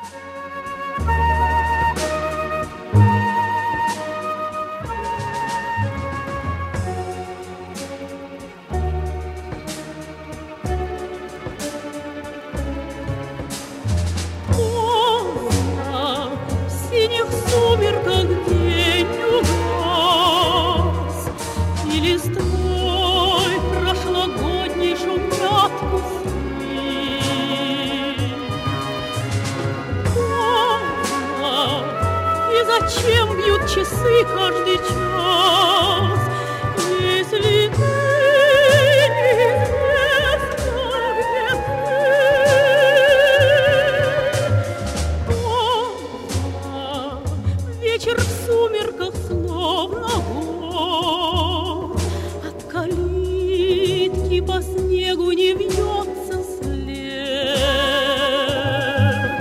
Зачем бьют часы каждый час, если ты неизвестна, где ты? Поздно, вечер в сумерках словно год, от калитки по снегу не вьется след.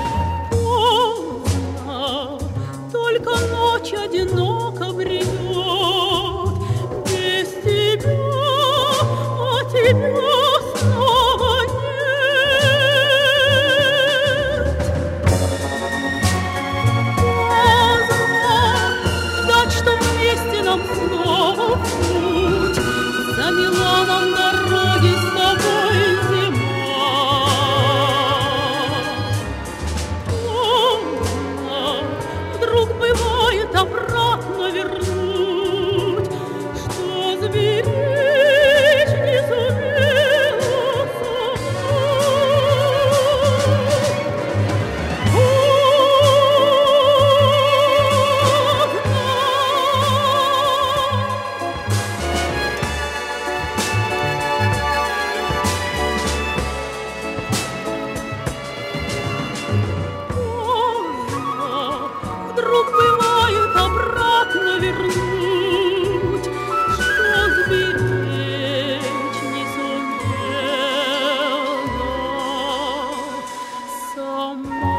Только ночь одиноко бредет без тебя, а тебя снова нет. Поздно ждать, что вместе нам снова в путь, замела нам дороги с тобой зима. Вдруг бывает обратно вернуть, что сберечь не сумела сама. Вдруг бывает обратно вернуть, что сберечь не сумела сама.